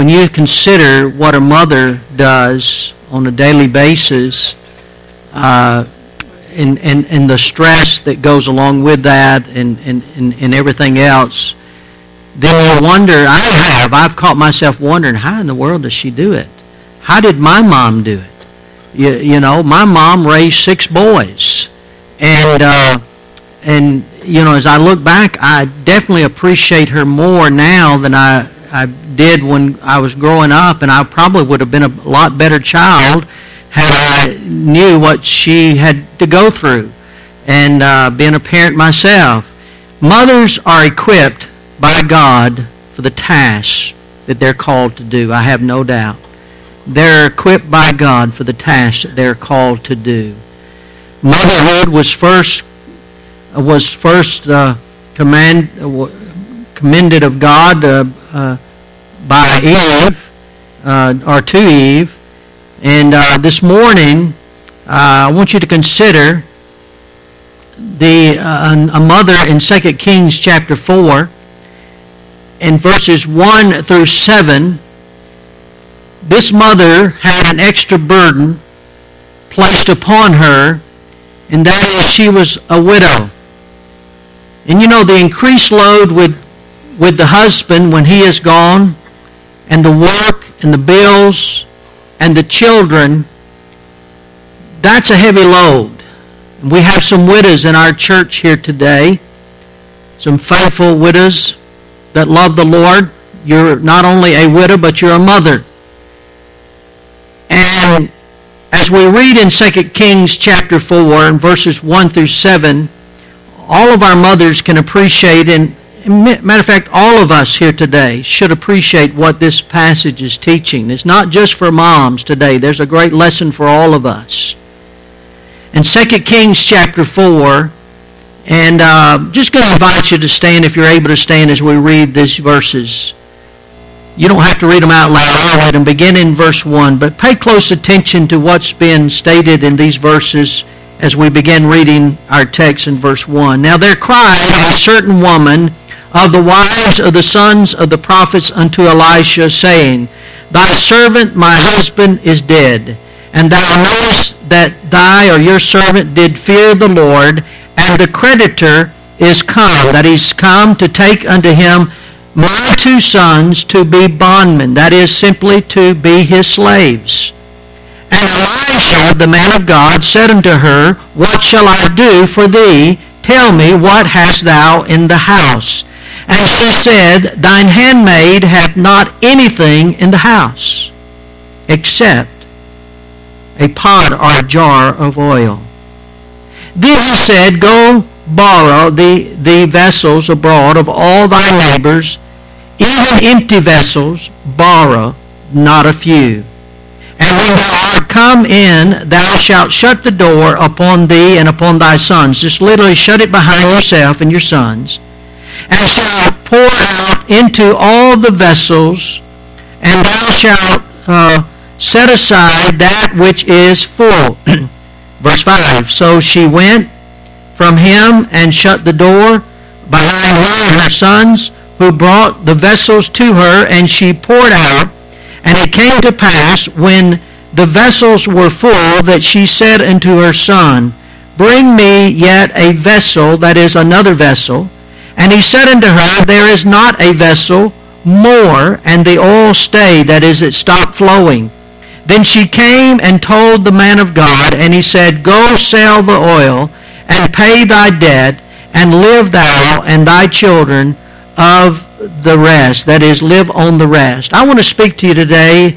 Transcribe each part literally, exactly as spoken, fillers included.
When you consider what a mother does on a daily basis, uh, and, and, and the stress that goes along with that and, and, and, and everything else, then you wonder, I have, I've caught myself wondering, how in the world does she do it? How did my mom do it? You, you know, my mom raised six boys. And, uh, and you know, as I look back, I definitely appreciate her more now than I, I did when I was growing up. And I probably would have been a lot better child had I knew what she had to go through and uh, being a parent myself. Mothers are equipped by God for the tasks that they're called to do. I have no doubt. They're equipped by God for the tasks that they're called to do. Motherhood was first was first uh, command uh, commended of God uh, uh, by Eve uh, or to Eve. And uh, this morning, uh, I want you to consider the uh, a mother in Second Kings chapter four, in verses one through seven. This mother had an extra burden placed upon her, and that is she was a widow. And you know, the increased load with with the husband when he is gone, and the work and the bills and the children, that's a heavy load. We have some widows in our church here today, some faithful widows that love the Lord. You're not only a widow, but you're a mother. And as we read in Second Kings chapter four, and verses one through seven, all of our mothers can appreciate, and matter of fact, all of us here today should appreciate what this passage is teaching. It's not just for moms today. There's a great lesson for all of us. In Second Kings chapter four, and uh, just going to invite you to stand if you're able to stand as we read these verses. You don't have to read them out loud. I'll read them. Begin in verse one, but pay close attention to what's been stated in these verses as we begin reading our text in verse one. Now there cried a certain woman of the wives of the sons of the prophets unto Elisha, saying, Thy servant my husband is dead, and thou knowest that thy or your servant did fear the Lord, and the creditor is come, that he's come to take unto him my two sons to be bondmen, that is, simply to be his slaves. And Elisha, the man of God, said unto her, What shall I do for thee? Tell me, what hast thou in the house? And she said, Thine handmaid hath not anything in the house, except a pot or a jar of oil. Then he said, Go borrow the, the vessels abroad of all thy neighbors, even empty vessels, borrow not a few. And when thou art come in, thou shalt shut the door upon thee and upon thy sons. Just literally shut it behind yourself and your sons. And shalt pour out into all the vessels, and thou shalt uh, set aside that which is full. Verse five, So she went from him and shut the door behind her and her sons, who brought the vessels to her, and she poured out. And it came to pass, when the vessels were full, that she said unto her son, Bring me yet a vessel, that is, another vessel. And he said unto her, There is not a vessel more, and the oil stayed, that is, it stopped flowing. Then she came and told the man of God, and he said, Go sell the oil, and pay thy debt, and live thou and thy children of the rest, that is, live on the rest. I want to speak to you today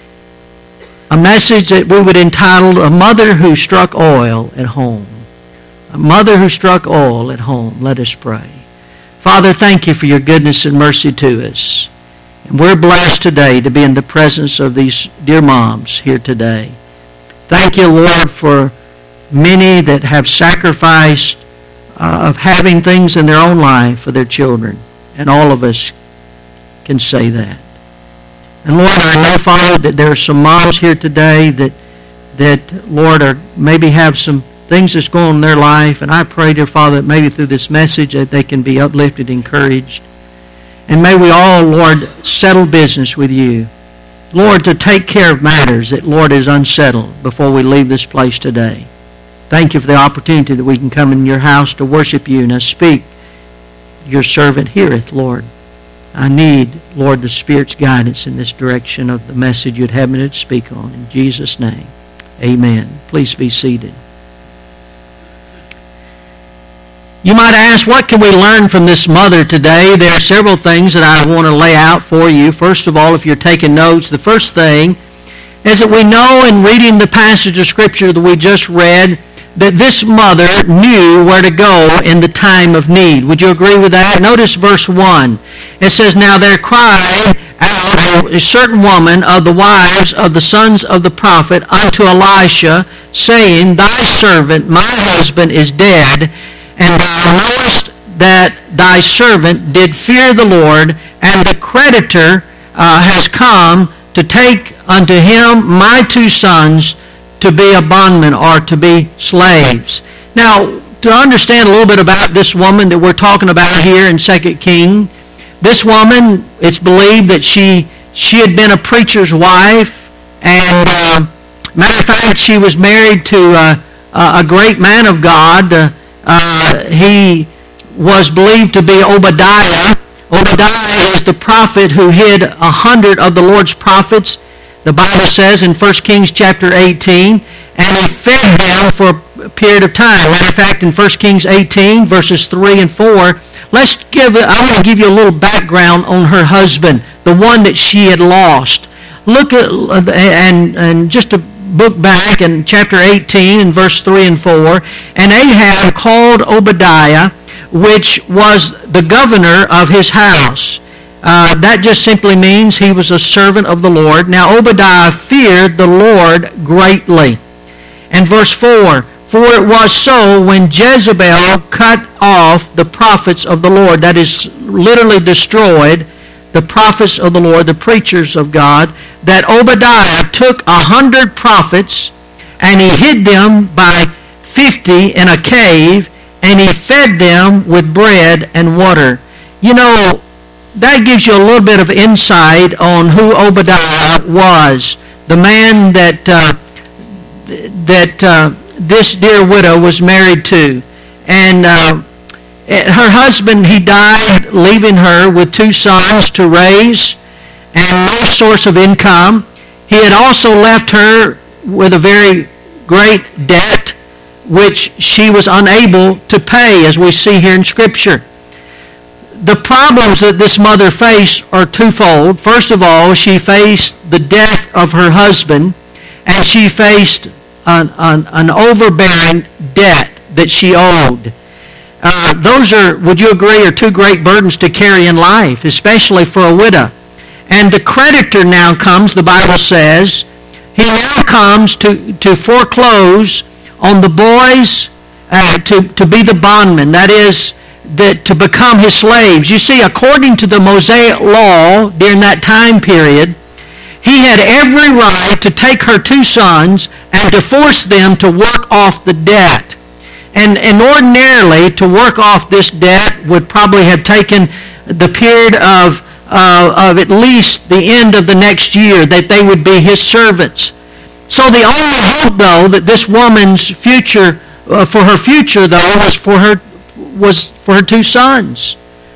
a message that we would entitle, A Mother Who Struck Oil at Home. A mother who struck oil at home. Let us pray. Father, thank you for your goodness and mercy to us. And we're blessed today to be in the presence of these dear moms here today. Thank you, Lord, for many that have sacrificed uh, of having things in their own life for their children. And all of us can say that. And Lord, I know, Father, that there are some moms here today that, that Lord, are maybe have some things that's going on in their life. And I pray, dear Father, that maybe through this message that they can be uplifted, encouraged. And may we all, Lord, settle business with you. Lord, to take care of matters that, Lord, is unsettled before we leave this place today. Thank you for the opportunity that we can come in your house to worship you. Now speak. Your servant heareth, Lord. I need, Lord, the Spirit's guidance in this direction of the message you'd have me to speak on. In Jesus' name, amen. Please be seated. You might ask, what can we learn from this mother today? There are several things that I want to lay out for you. First of all, if you're taking notes, the first thing is that we know in reading the passage of Scripture that we just read that this mother knew where to go in the time of need. Would you agree with that? Notice verse one. It says, Now there cried out a certain woman of the wives of the sons of the prophet unto Elisha, saying, Thy servant, my husband, is dead, and thou knowest that thy servant did fear the Lord, and the creditor uh, has come to take unto him my two sons to be a bondman or to be slaves. Now, to understand a little bit about this woman that we're talking about here in Second Kings, this woman, it's believed that she she had been a preacher's wife, and uh, matter of fact, she was married to uh, a great man of God. Uh, uh, he was believed to be Obadiah. Obadiah is the prophet who hid a hundred of the Lord's prophets. The Bible says in First Kings chapter eighteen, and he fed them for a period of time. Matter of fact, in First Kings eighteen, verses three and four, let's give. I want to give you a little background on her husband, the one that she had lost. Look at and and just to book back in chapter eighteen, in verse three and four, and Ahab called Obadiah, which was the governor of his house. Uh, that just simply means he was a servant of the Lord. Now Obadiah feared the Lord greatly. And verse four, For it was so when Jezebel cut off the prophets of the Lord, that is, literally destroyed the prophets of the Lord, the preachers of God, that Obadiah took a hundred prophets, and he hid them by fifty in a cave, and he fed them with bread and water. You know, that gives you a little bit of insight on who Obadiah was, the man that uh, that uh, this dear widow was married to. And uh, her husband, he died, leaving her with two sons to raise and no source of income. He had also left her with a very great debt, which she was unable to pay, as we see here in Scripture. The problems that this mother faced are twofold. First of all, she faced the death of her husband, and she faced an, an, an overbearing debt that she owed. Uh, those are, would you agree, are two great burdens to carry in life, especially for a widow. And the creditor now comes, the Bible says, he now comes to, to foreclose on the boys uh, to, to be the bondman. That is, that to become his slaves. You see, according to the Mosaic law during that time period, he had every right to take her two sons and to force them to work off the debt. And, and ordinarily, to work off this debt would probably have taken the period of, uh, of at least the end of the next year, that they would be his servants. So the only hope, though, that this woman's future, uh, for her future, though, was for her was for her two sons.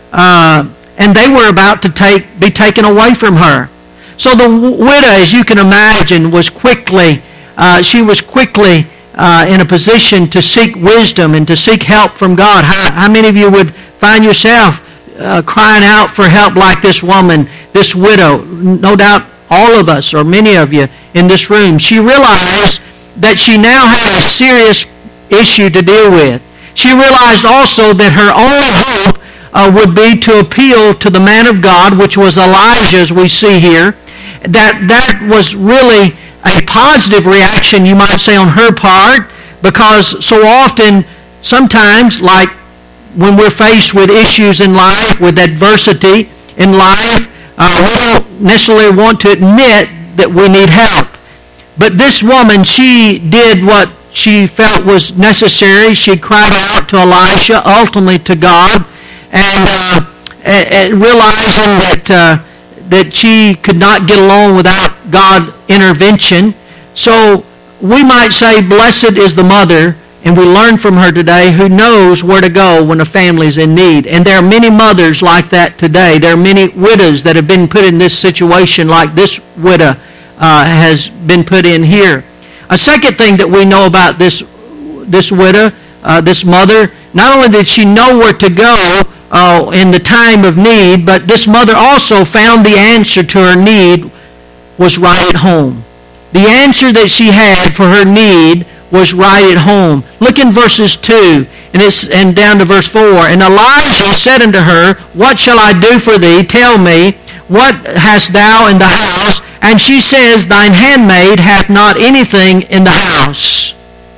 Uh, and they were about to take be taken away from her. So the widow, as you can imagine, was quickly, uh, she was quickly uh, in a position to seek wisdom and to seek help from God. How, how many of you would find yourself uh, crying out for help like this woman, this widow? No doubt all of us, or many of you in this room. She realized that she now had a serious issue to deal with. She realized also that her only hope uh, would be to appeal to the man of God, which was Elijah, as we see here. That that was really a positive reaction, you might say, on her part, because so often, sometimes, like when we're faced with issues in life, with adversity in life, uh, we don't necessarily want to admit that we need help. But this woman, she did what she felt was necessary. She cried out to Elisha, ultimately to God, and uh, uh, realizing that uh, that she could not get along without God intervention. So we might say, blessed is the mother, and we learn from her today, who knows where to go when a family is in need. And there are many mothers like that today. There are many widows that have been put in this situation like this widow uh, has been put in here. A second thing that we know about this this widow, uh, this mother, not only did she know where to go uh, in the time of need, but this mother also found the answer to her need was right at home. The answer that she had for her need was right at home. Look in verses two and, it's, and down to verse four. And Elijah said unto her, what shall I do for thee? Tell me, what hast thou in the house? And she says, thine handmaid hath not anything in the house.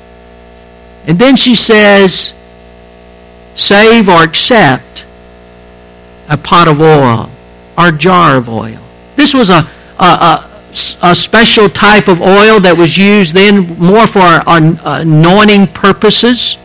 And then she says, save or accept a pot of oil or a jar of oil. This was a, a, a, a special type of oil that was used then more for anointing purposes.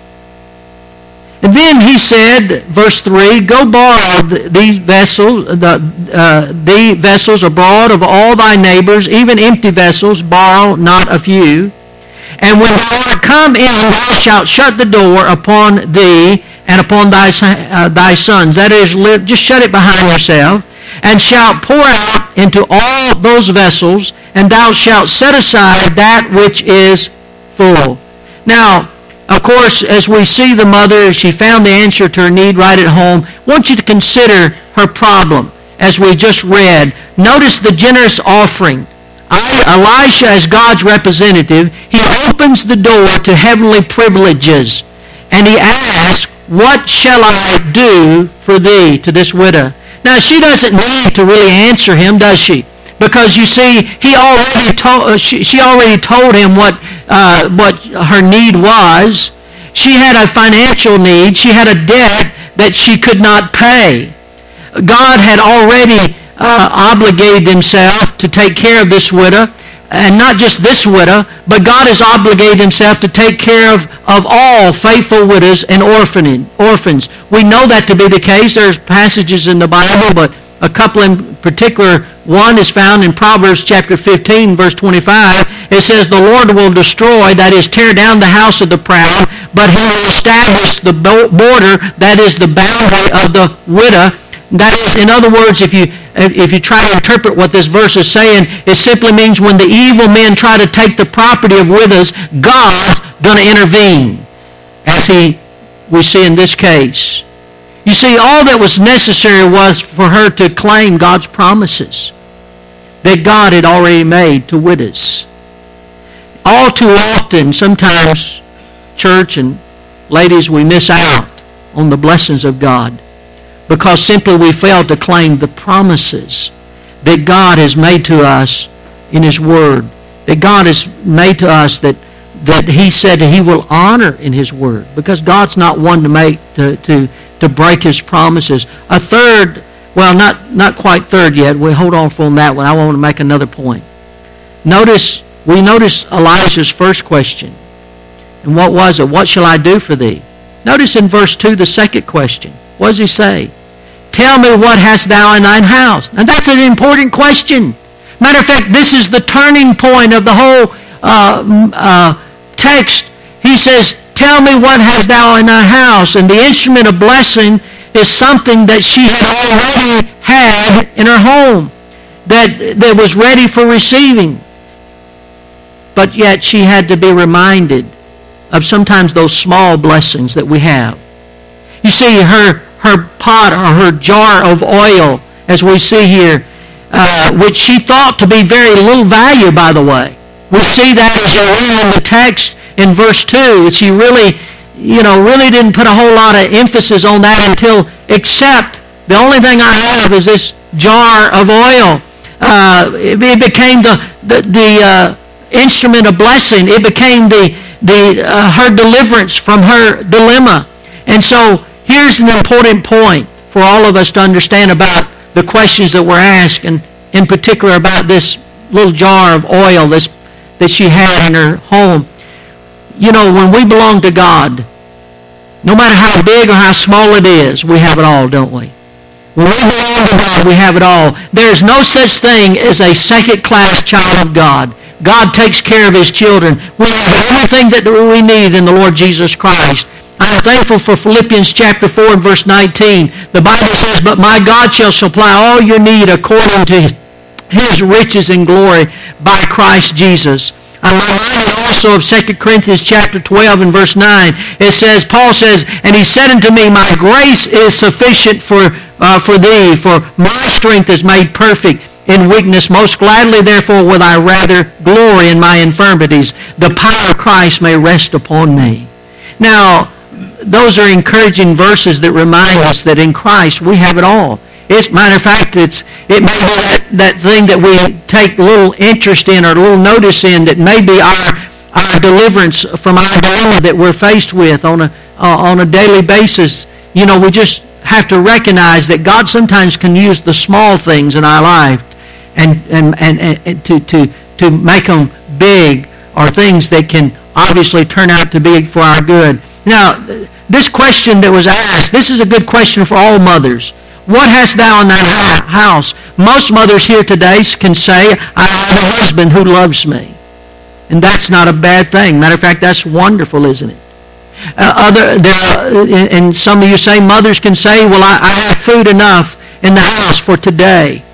And then he said, verse three, go borrow these vessels, the, uh, the vessels abroad of all thy neighbors, even empty vessels, borrow not a few. And when thou art come in, thou shalt shut the door upon thee and upon thy, uh, thy sons. That is, just shut it behind yourself. And shalt pour out into all those vessels, and thou shalt set aside that which is full. Now, of course, as we see the mother, she found the answer to her need right at home. I want you to consider her problem, as we just read. Notice the generous offering. I, Elisha, as God's representative, he opens the door to heavenly privileges, and he asks, what shall I do for thee, to this widow? Now, she doesn't need to really answer him, does she? Because you see, he already told, she, she already told him what, uh, what her need was. She had a financial need. She had a debt that she could not pay. God had already uh, obligated himself to take care of this widow. And not just this widow, but God has obligated himself to take care of, of all faithful widows and orphan, orphans. We know that to be the case. There's passages in the Bible, but a couple in particular. One is found in Proverbs chapter fifteen, verse twenty-five. It says, the Lord will destroy, that is, tear down the house of the proud, but he will establish the border, that is, the boundary of the widow. That is, in other words, if you if you try to interpret what this verse is saying, it simply means when the evil men try to take the property of widows, God's going to intervene, as he we see in this case. You see, all that was necessary was for her to claim God's promises that God had already made to widows. All too often, sometimes, church and ladies, we miss out on the blessings of God, because simply we fail to claim the promises that God has made to us in his word, that God has made to us that, that he said that he will honor in his word, because God's not one to make to, to, to break his promises. A third, well, not, not quite third yet. We'll hold on for that one. I want to make another point. Notice, we notice Elijah's first question. And what was it? What shall I do for thee? Notice in verse two the second question. What does he say? Tell me, what hast thou in thine house? And that's an important question. Matter of fact, this is the turning point of the whole uh, uh, text. He says, tell me, what hast thou in thy house? And the instrument of blessing is something that she had already had in her home, that, that was ready for receiving. But yet she had to be reminded of sometimes those small blessings that we have. You see, her her pot or her jar of oil, as we see here, uh, which she thought to be very little value, by the way. We see that as you read in the text in verse two. She really, you know, really didn't put a whole lot of emphasis on that until, except the only thing I have is this jar of oil. Uh, it, it became the the, the uh, instrument of blessing. It became the the uh, her deliverance from her dilemma. And so here's an important point for all of us to understand about the questions that were asked, and in particular about this little jar of oil this, that she had in her home. You know, when we belong to God, no matter how big or how small it is, we have it all, don't we? When we belong to God, we have it all. There is no such thing as a second-class child of God. God takes care of His children. We have everything that we need in the Lord Jesus Christ. I am thankful for Philippians chapter four and verse nineteen. The Bible says, "But my God shall supply all your need according to His riches and glory by Christ Jesus." I'm reminded also of Second Corinthians chapter twelve and verse nine. It says, Paul says, "And he said unto me, My grace is sufficient for uh, for thee, for my strength is made perfect in weakness. Most gladly, therefore, will I rather glory in my infirmities. The power of Christ may rest upon me." Now, those are encouraging verses that remind us that in Christ we have it all. It's, matter of fact, it's, it may be that, that thing that we take little interest in or little notice in that may be our, our deliverance from our dilemma that we're faced with on a, uh, on a daily basis. You know, we just have to recognize that God sometimes can use the small things in our life and, and, and, and to, to, to make them big, or things that can obviously turn out to be for our good. Now, this question that was asked, this is a good question for all mothers. What hast thou in thine house? Most mothers here today can say, I have a husband who loves me. And that's not a bad thing. Matter of fact, that's wonderful, isn't it? Uh, other, there are, and some of you say, mothers can say, well, I, I have food enough in the house for today.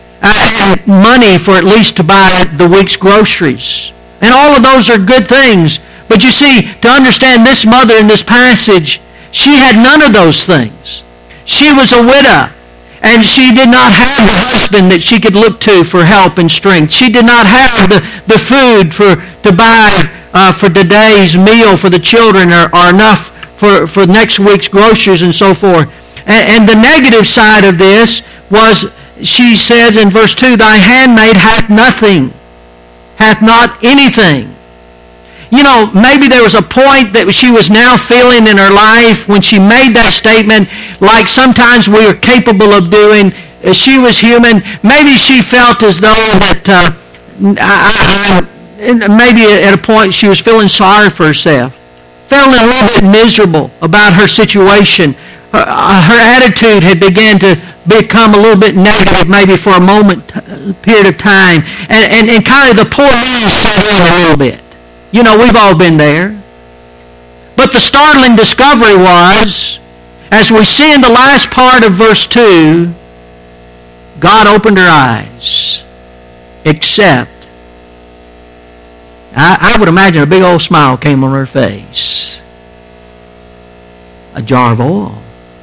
I have money for at least to buy the week's groceries. And all of those are good things. But you see, to understand this mother in this passage, she had none of those things. She was a widow, and she did not have the husband that she could look to for help and strength. She did not have the, the food for to buy uh, for today's meal for the children, or, or enough for, for next week's groceries and so forth. And, and the negative side of this was, she says in verse two, "Thy handmaid hath nothing, hath not anything." You know, maybe there was a point that she was now feeling in her life when she made that statement, like sometimes we are capable of doing. She was human. Maybe she felt as though that, uh, I, I, maybe at a point she was feeling sorry for herself, feeling a little bit miserable about her situation. Her, her attitude had began to become a little bit negative, maybe for a moment, period of time, and, and, and kind of the poor man set in a little bit. You know, we've all been there. But the startling discovery was, as we see in the last part of verse two, God opened her eyes, except, I, I would imagine a big old smile came on her face. A jar of oil.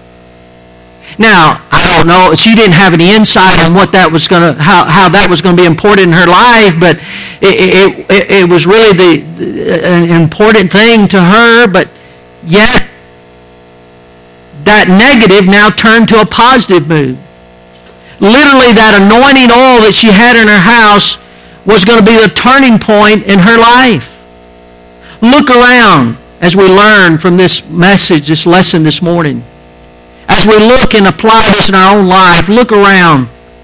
Now, I don't know, she didn't have any insight on what that was going to, how, how that was going to be important in her life, but it, it, it was really the, the an important thing to her, but yet that negative now turned to a positive mood. Literally, that anointing oil that she had in her house was going to be the turning point in her life. Look around as we learn from this message, this lesson this morning. As we look and apply this in our own life, look around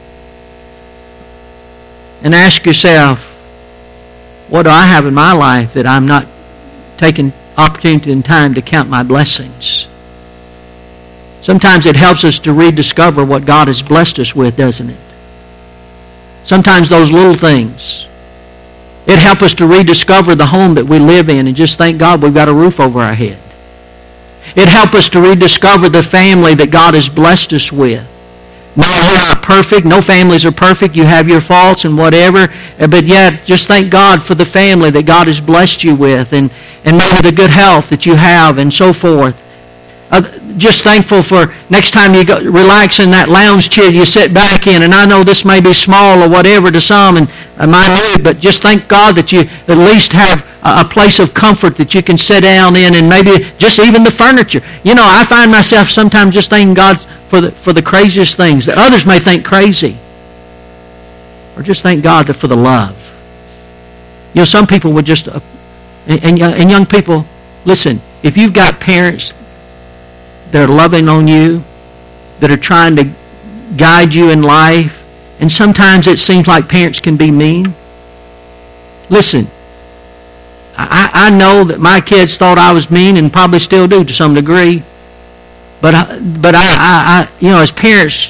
and ask yourself, what do I have in my life that I'm not taking opportunity and time to count my blessings? Sometimes it helps us to rediscover what God has blessed us with, doesn't it? Sometimes those little things. It helps us to rediscover the home that we live in and just thank God we've got a roof over our head. It helps us to rediscover the family that God has blessed us with. No, you're not perfect. No families are perfect. You have your faults and whatever. But yet, just thank God for the family that God has blessed you with, and, and maybe the good health that you have and so forth. Uh, just thankful for next time you go, relax in that lounge chair you sit back in. And I know this may be small or whatever to some, and uh, minute, but just thank God that you at least have a place of comfort that you can sit down in, and maybe just even the furniture. You know, I find myself sometimes just thanking God for the, for the craziest things that others may think crazy. Or just thank God for the love. You know, some people would just, uh, and, and young people, listen, if you've got parents that are loving on you, that are trying to guide you in life, and sometimes it seems like parents can be mean, listen, I, I know that my kids thought I was mean and probably still do to some degree. But, I, but I, I, I, you know, as parents,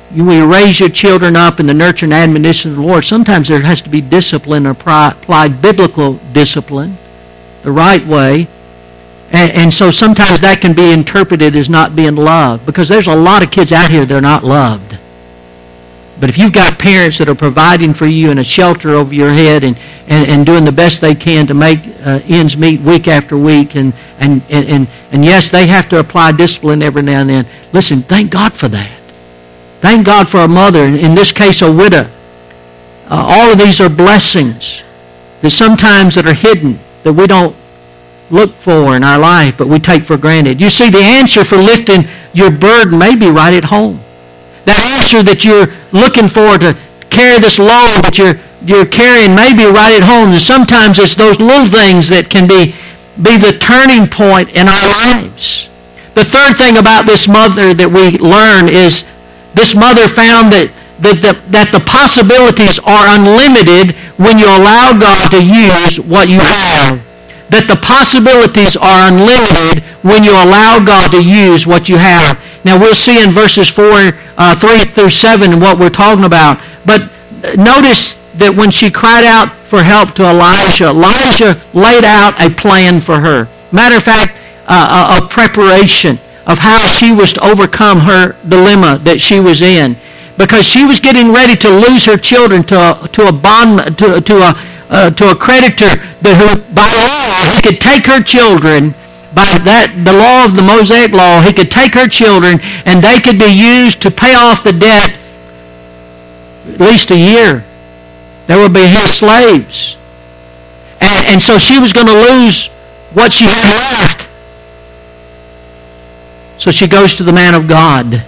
we raise your children up in the nurture and admonition of the Lord, sometimes there has to be discipline, or applied biblical discipline, the right way. And, and so sometimes that can be interpreted as not being loved, because there's a lot of kids out here that are not loved. But if you've got parents that are providing for you and a shelter over your head and, and, and doing the best they can to make uh, ends meet week after week, and, and, and, and, and yes, they have to apply discipline every now and then. Listen, thank God for that. Thank God for a mother, in this case a widow. Uh, all of these are blessings that sometimes that are hidden, that we don't look for in our life, but we take for granted. You see, the answer for lifting your burden may be right at home. That answer that you're looking for to carry this load that you're you're carrying may be right at home. And sometimes it's those little things that can be, be the turning point in our lives. The third thing about this mother that we learn is this mother found that, that, the, that the possibilities are unlimited when you allow God to use what you have. That the possibilities are unlimited when you allow God to use what you have. Now we'll see in verses four, uh, three through seven what we're talking about. But notice that when she cried out for help to Elijah, Elijah laid out a plan for her. Matter of fact, uh, a, a preparation of how she was to overcome her dilemma that she was in, because she was getting ready to lose her children to a, to a bond to, to a uh, to a creditor that who by law he could take her children. By that, the law of the Mosaic law, he could take her children and they could be used to pay off the debt at least a year. They would be his slaves. And, and so she was going to lose what she had left. So she goes to the man of God.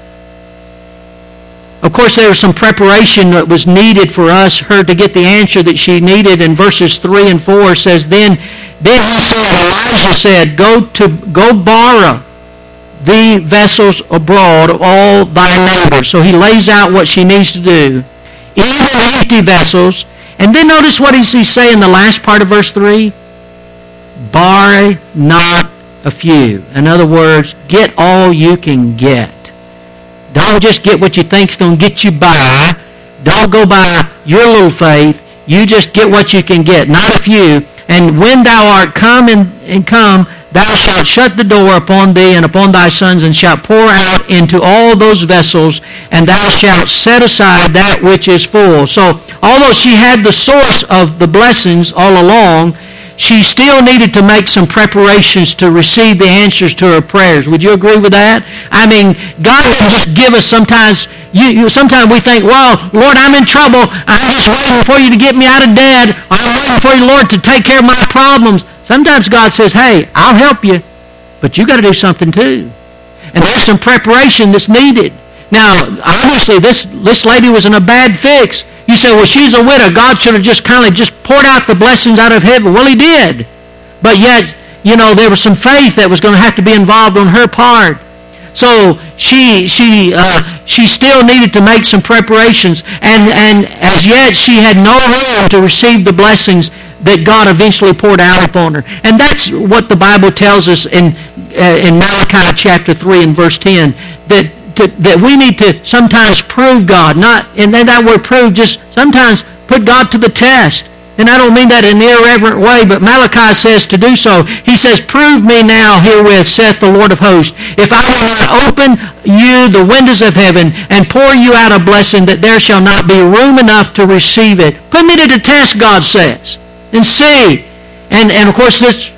Of course, there was some preparation that was needed for us, her to get the answer that she needed. In verses three and four says, Then Then he said, Elijah said, Go to go borrow the vessels abroad of all thy neighbors. So he lays out what she needs to do. Even empty vessels. And then notice what does he say in the last part of verse three? Borrow not a few. In other words, get all you can get. Don't just get what you think's going to get you by. Don't go by your little faith. You just get what you can get, not a few. And when thou art come and, and come, thou shalt shut the door upon thee and upon thy sons, and shalt pour out into all those vessels, and thou shalt set aside that which is full. So, although she had the source of the blessings all along, she still needed to make some preparations to receive the answers to her prayers. Would you agree with that? I mean, God doesn't just give us sometimes. You, you, sometimes we think, well, Lord, I'm in trouble. I'm just waiting for you to get me out of debt. I'm waiting for you, Lord, to take care of my problems. Sometimes God says, hey, I'll help you, but you got to do something too. And there's some preparation that's needed. Now, obviously, this, this lady was in a bad fix. You say, well, she's a widow. God should have just kind of just poured out the blessings out of heaven. Well, he did. But yet, you know, there was some faith that was going to have to be involved on her part. So she she uh, she still needed to make some preparations. And, and as yet, she had no room to receive the blessings that God eventually poured out upon her. And that's what the Bible tells us in, uh, in Malachi chapter three and verse ten, that To, that we need to sometimes prove God, not, and then that word prove, just sometimes put God to the test. And I don't mean that in an irreverent way, but Malachi says to do so. He says, prove me now herewith, saith the Lord of hosts, if I will not open you the windows of heaven and pour you out a blessing, that there shall not be room enough to receive it. Put me to the test, God says, and see. And, and of course, this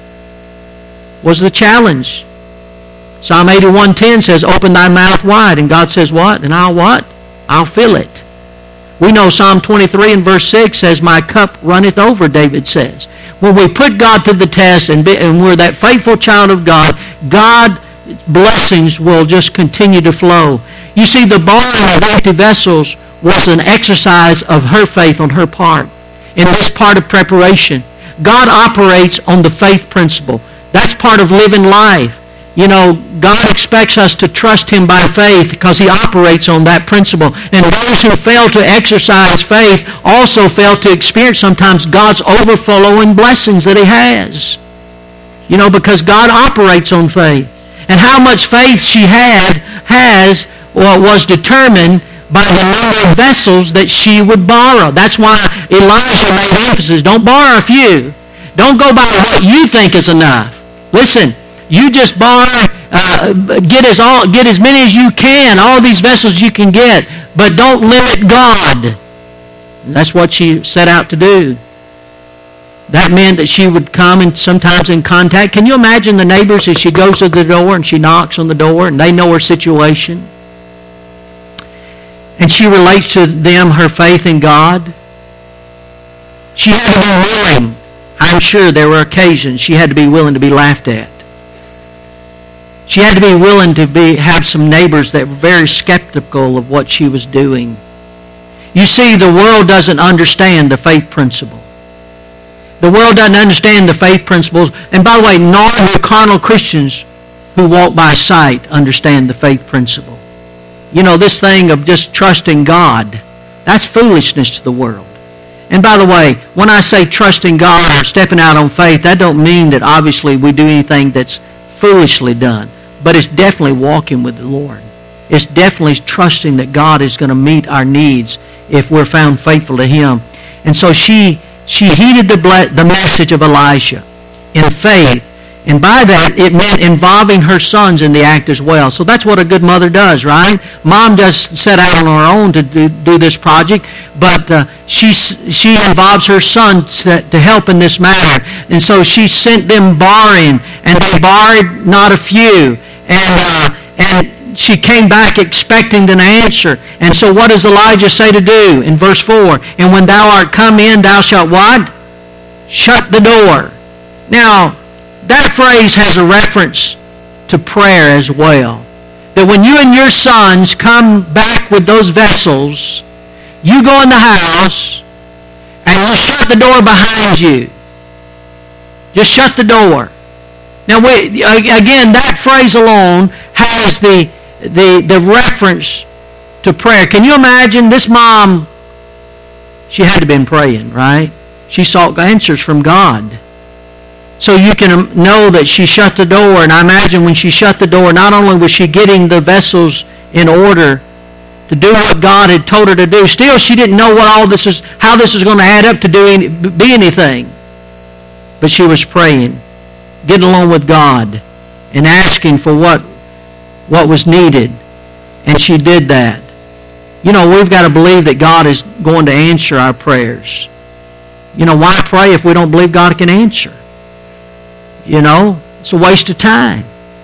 was the challenge. Psalm eighty-one ten says, open thy mouth wide. And God says, what? And I'll what? I'll fill it. We know Psalm twenty-three and verse six says, my cup runneth over, David says. When we put God to the test and, be, and we're that faithful child of God, God's blessings will just continue to flow. You see, the borrowing of empty vessels was an exercise of her faith on her part. In this part of preparation, God operates on the faith principle. That's part of living life. You know, God expects us to trust him by faith because he operates on that principle. And those who fail to exercise faith also fail to experience sometimes God's overflowing blessings that he has. You know, because God operates on faith. And how much faith she had, has, or was determined by the number of vessels that she would borrow. That's why Elijah made emphasis, don't borrow a few. Don't go by what you think is enough. Listen, you just borrow, uh, get as all, get as many as you can, all these vessels you can get, but don't limit God. That's what she set out to do. That meant that she would come and sometimes in contact. Can you imagine the neighbors as she goes to the door and she knocks on the door and they know her situation? And she relates to them her faith in God. She had to be willing. I'm sure there were occasions she had to be willing to be laughed at. She had to be willing to be have some neighbors that were very skeptical of what she was doing. You see, the world doesn't understand the faith principle. The world doesn't understand the faith principles. And by the way, nor do carnal Christians who walk by sight understand the faith principle. You know, this thing of just trusting God, that's foolishness to the world. And by the way, when I say trusting God or stepping out on faith, that don't mean that obviously we do anything that's foolishly done. But it's definitely walking with the Lord. It's definitely trusting that God is going to meet our needs if we're found faithful to Him. And so she she heeded the the message of Elisha in faith. And by that, it meant involving her sons in the act as well. So that's what a good mother does, right? Mom does set out on her own to do, do this project, but uh, she she involves her sons to, to help in this matter. And so she sent them borrowing, and they borrowed not a few. And uh, and she came back expecting an answer. And so what does Elijah say to do in verse four? And when thou art come in, thou shalt what? Shut the door. Now, that phrase has a reference to prayer as well. That when you and your sons come back with those vessels, you go in the house and you shut the door behind you. Just shut the door. Now, we, again, that phrase alone has the, the, the reference to prayer. Can you imagine this mom? She had to have been praying, right? She sought answers from God. So you can know that she shut the door, and I imagine when she shut the door, not only was she getting the vessels in order to do what God had told her to do, still she didn't know what all this is, how this is going to add up to do any, be anything. But she was praying, getting along with God, and asking for what what was needed, and she did that. You know, we've got to believe that God is going to answer our prayers. You know, why pray if we don't believe God can answer? You know, it's a waste of time.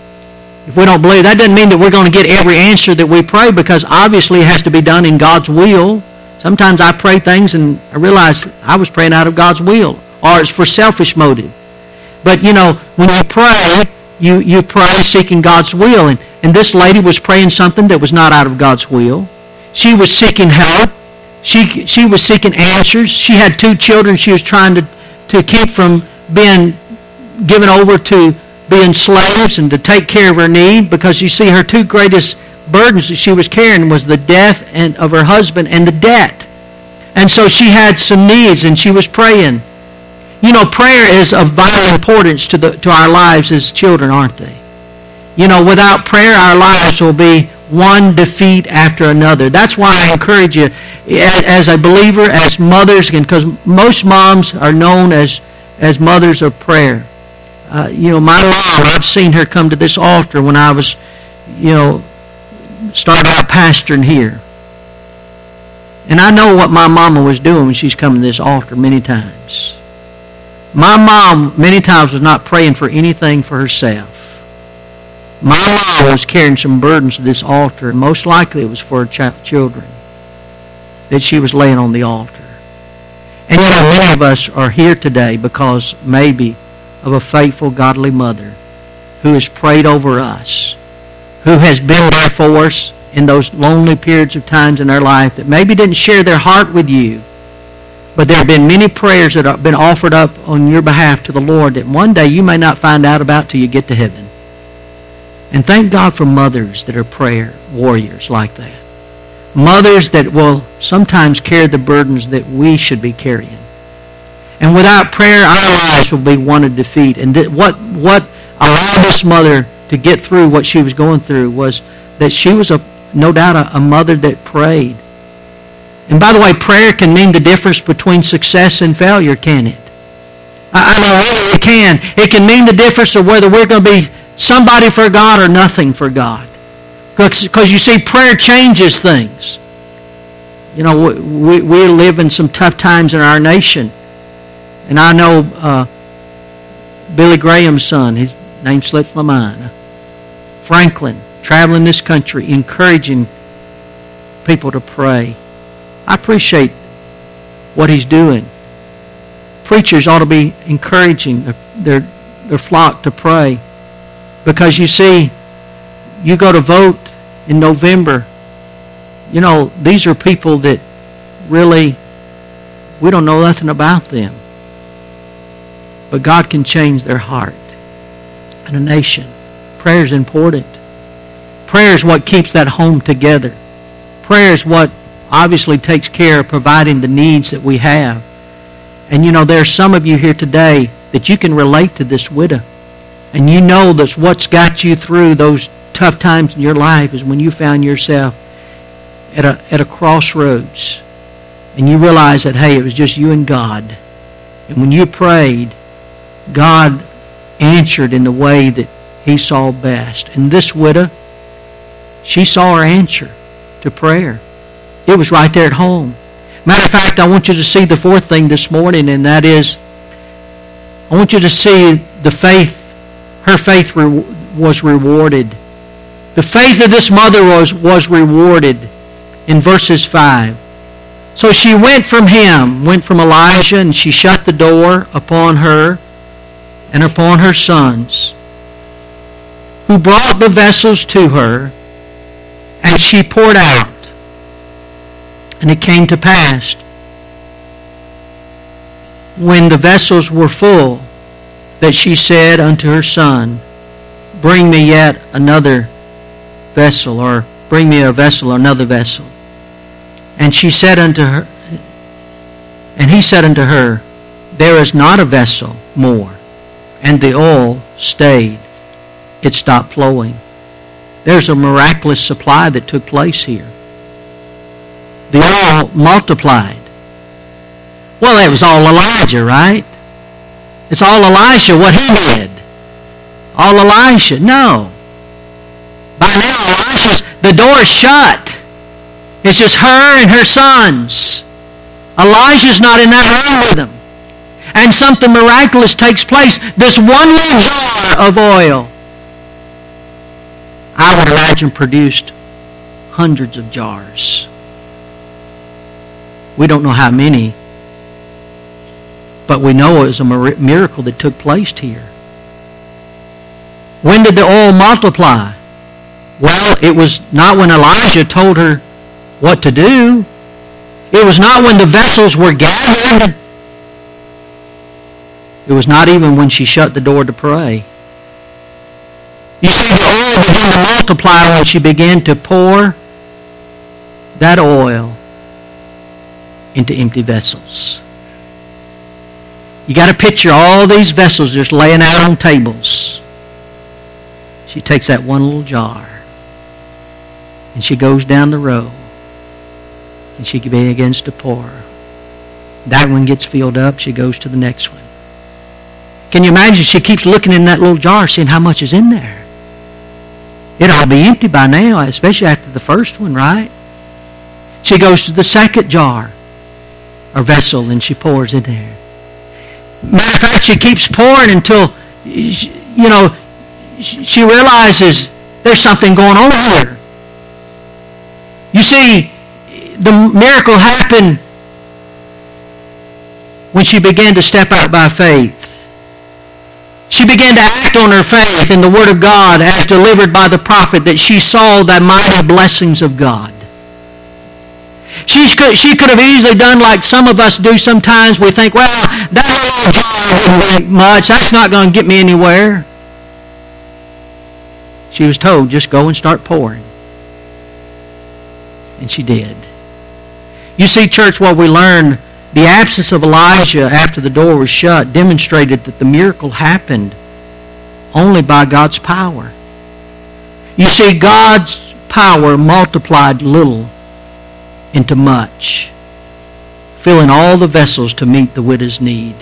If we don't believe, that doesn't mean that we're going to get every answer that we pray, because obviously it has to be done in God's will. Sometimes I pray things and I realize I was praying out of God's will, or it's for selfish motive. But, you know, when you pray, you, you pray seeking God's will. And, and this lady was praying something that was not out of God's will. She was seeking help. She, she was seeking answers. She had two children she was trying to, to keep from being given over to being slaves and to take care of her need, because you see her two greatest burdens that she was carrying was the death and of her husband and the debt. And so she had some needs and she was praying. You know, prayer is of vital importance to the to our lives as children, aren't they? You know, without prayer our lives will be one defeat after another. That's why I encourage you as a believer, as mothers, because most moms are known as, as mothers of prayer. Uh, you know, my mom, I've seen her come to this altar when I was, you know, started out pastoring here. And I know what my mama was doing when she's coming to this altar many times. My mom, many times, was not praying for anything for herself. My mom was carrying some burdens to this altar, and most likely it was for her ch- children that she was laying on the altar. And you know, many of us are here today because maybe of a faithful, godly mother who has prayed over us, who has been there for us in those lonely periods of times in their life that maybe didn't share their heart with you, but there have been many prayers that have been offered up on your behalf to the Lord that one day you may not find out about till you get to heaven. And thank God for mothers that are prayer warriors like that. Mothers that will sometimes carry the burdens that we should be carrying. And without prayer, our lives will be one of defeat. And that what what allowed this mother to get through what she was going through was that she was a no doubt a, a mother that prayed. And by the way, prayer can mean the difference between success and failure, can it? I, I mean, really, it can. It can mean the difference of whether we're going to be somebody for God or nothing for God. Because you see, prayer changes things. You know, we, we live in some tough times in our nation. And I know uh, Billy Graham's son, his name slips my mind, Franklin, traveling this country, encouraging people to pray. I appreciate what he's doing. Preachers ought to be encouraging their, their flock to pray. Because you see, you go to vote in November, you know, these are people that really, we don't know nothing about them. But God can change their heart and a nation. Prayer is important. Prayer is what keeps that home together. Prayer is what obviously takes care of providing the needs that we have. And you know, there are some of you here today that you can relate to this widow. And you know that what's got you through those tough times in your life is when you found yourself at a, at a crossroads. And you realize that, hey, it was just you and God. And when you prayed, God answered in the way that He saw best. And this widow, she saw her answer to prayer. It was right there at home. Matter of fact, I want you to see the fourth thing this morning, and that is, I want you to see the faith, her faith re- was rewarded. The faith of this mother was, was rewarded in verses five. So she went from him, went from Elijah, and she shut the door upon her and upon her sons, who brought the vessels to her, and she poured out. And it came to pass, when the vessels were full, that she said unto her son, bring me yet another vessel, or bring me a vessel, or another vessel. And she said unto her, and he said unto her, there is not a vessel more. And the oil stayed. It stopped flowing. There's a miraculous supply that took place here. The oil multiplied. Well, it was all Elijah, right? It's all Elisha, what he did. All Elisha. No. By now, Elisha's, the door is shut. It's just her and her sons. Elijah's not in that room with them. And something miraculous takes place. This one little jar of oil, I would imagine, produced hundreds of jars. We don't know how many, but we know it was a miracle that took place here. When did the oil multiply? Well, it was not when Elijah told her what to do. It was not when the vessels were gathered. It was not even when she shut the door to pray. You see, the oil began to multiply when she began to pour that oil into empty vessels. You got to picture all these vessels just laying out on tables. She takes that one little jar and she goes down the row and she begins to pour. That one gets filled up. She goes to the next one. Can you imagine? She keeps looking in that little jar, seeing how much is in there. It ought to be empty by now, especially after the first one, right? She goes to the second jar or vessel and she pours in there. Matter of fact, she keeps pouring until, you know, she realizes there's something going on here. You see, the miracle happened when she began to step out by faith. She began to act on her faith in the Word of God as delivered by the prophet, that she saw the mighty blessings of God. She could, she could have easily done like some of us do sometimes. We think, well, that little jar wouldn't make much. That's not going to get me anywhere. She was told, just go and start pouring. And she did. You see, church, what we learn, the absence of Elijah after the door was shut demonstrated that the miracle happened only by God's power. You see, God's power multiplied little into much, filling all the vessels to meet the widow's need.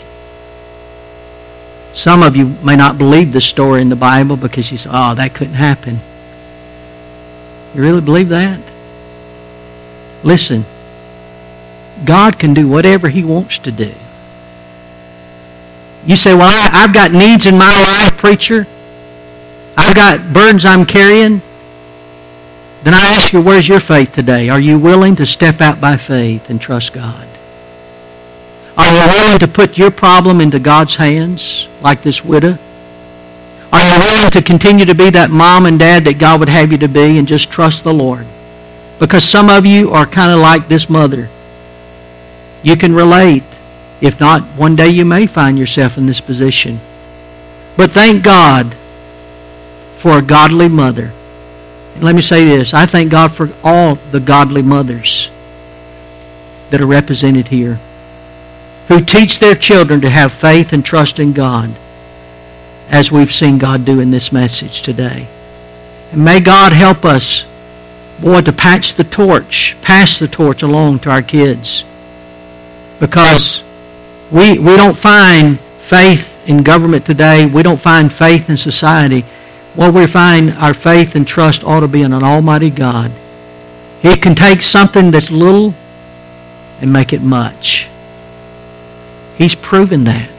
Some of you may not believe this story in the Bible because you say, oh, that couldn't happen. You really believe that? Listen, God can do whatever He wants to do. You say, well, I, I've got needs in my life, preacher. I've got burdens I'm carrying. Then I ask you, where's your faith today? Are you willing to step out by faith and trust God? Are you willing to put your problem into God's hands, like this widow? Are you willing to continue to be that mom and dad that God would have you to be and just trust the Lord? Because some of you are kind of like this mother. You can relate. If not, one day you may find yourself in this position. But thank God for a godly mother. And let me say this. I thank God for all the godly mothers that are represented here, who teach their children to have faith and trust in God, as we've seen God do in this message today. And may God help us, boy, to patch the torch, pass the torch along to our kids. Because we, we don't find faith in government today. We don't find faith in society. What we find our faith and trust ought to be in an almighty God. He can take something that's little and make it much. He's proven that.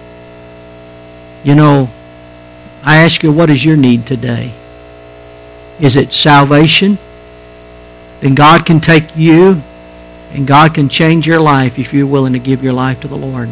You know, I ask you, what is your need today? Is it salvation? Then God can take you and God can change your life if you're willing to give your life to the Lord.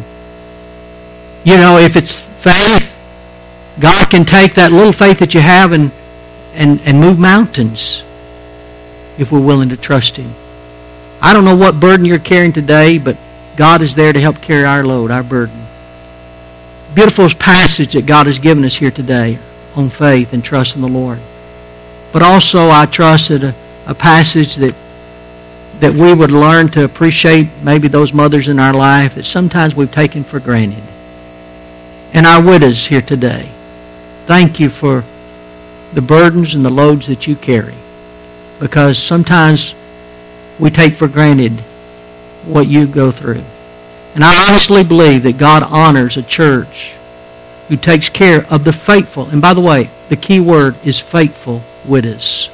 You know, if it's faith, God can take that little faith that you have and, and, and move mountains if we're willing to trust Him. I don't know what burden you're carrying today, but God is there to help carry our load, our burden. Beautiful passage that God has given us here today on faith and trust in the Lord. But also I trust that a, a passage that that we would learn to appreciate maybe those mothers in our life that sometimes we've taken for granted. And our widows here today, thank you for the burdens and the loads that you carry. Because sometimes we take for granted what you go through. And I honestly believe that God honors a church who takes care of the faithful. And by the way, the key word is faithful widows.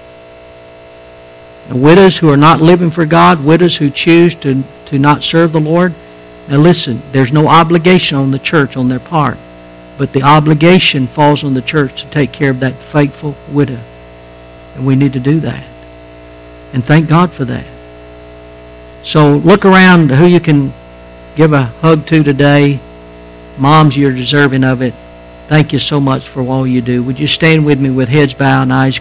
And widows who are not living for God, widows who choose to, to not serve the Lord. Now listen, there's no obligation on the church on their part. But the obligation falls on the church to take care of that faithful widow. And we need to do that. And thank God for that. So look around who you can give a hug to today. Moms, you're deserving of it. Thank you so much for all you do. Would you stand with me with heads bowed and eyes